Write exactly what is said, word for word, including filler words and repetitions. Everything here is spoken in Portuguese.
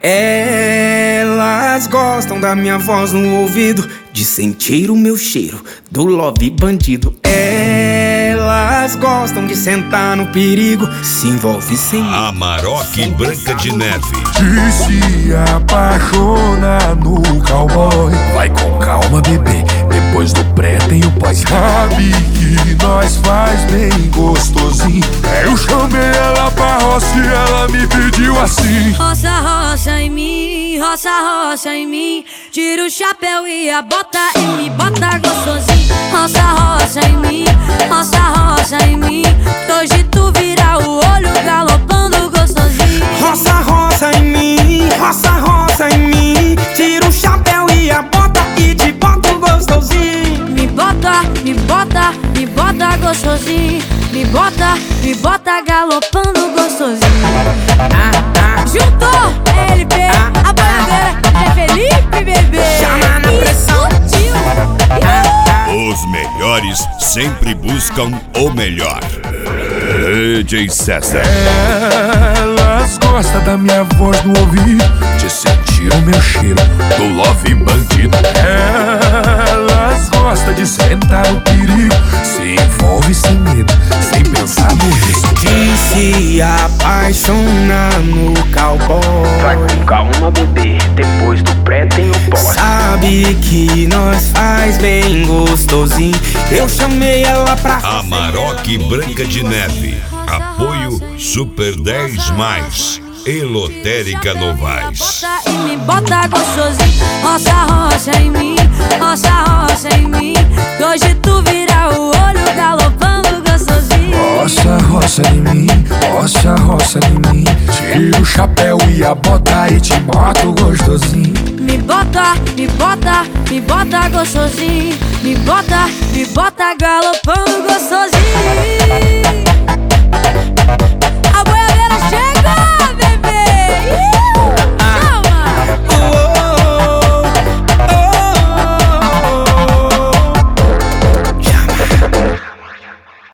Elas gostam da minha voz no ouvido, de sentir o meu cheiro do love bandido. Elas gostam de sentar no perigo, se envolve sem medo. Amarok Branca de Neve. E se apaixona no cowboy. Vai com calma, bebê, depois do pré tem o pós. Sabe que nós faz bem gostosinho. Eu chamei ela pra roça e ela me pediu assim: roça, roça em mim, roça, roça em mim. Tira o chapéu e a bota e me bota gostosinho. Roça, roça em mim, roça, roça em mim. Hoje tu vira o olho galopando gostosinho. Roça, roça em mim, roça, roça em mim. Tira o chapéu e a bota e te bota gostosinho. Me bota, me bota, me bota gostosinho. Me bota, me bota galopando gostosinho. Ah, ah. Juntou L P, Ah, a boiadeira é Felipe, bebê. Chama na pressão. Explodiu. Os melhores sempre buscam o melhor. D J César. Elas gostam da minha voz no ouvido, de sentir o meu cheiro do love bandido. Elas gostam de sentar no perigo, se envolve sem medo, sem pensar no risco. De se apaixonar no cowboy. Vai com calma, bebê, depois do pré tem o pós. Sabe que nós faz bem gostosinho. Eu chamei ela pra Amarok Branca de Neve. Apoio Super dez mais. Elotérica Novaes. Bota e me bota gostosinho. Roça, roça em mim, roça, roça em mim. Hoje tu vira o olho galopando gostosinho. Roça, roça em mim, roça, roça em mim. Tira o chapéu e a bota e te boto gostosinho. Me bota, me bota, me bota gostosinho. Me bota, me bota galopando gostosinho.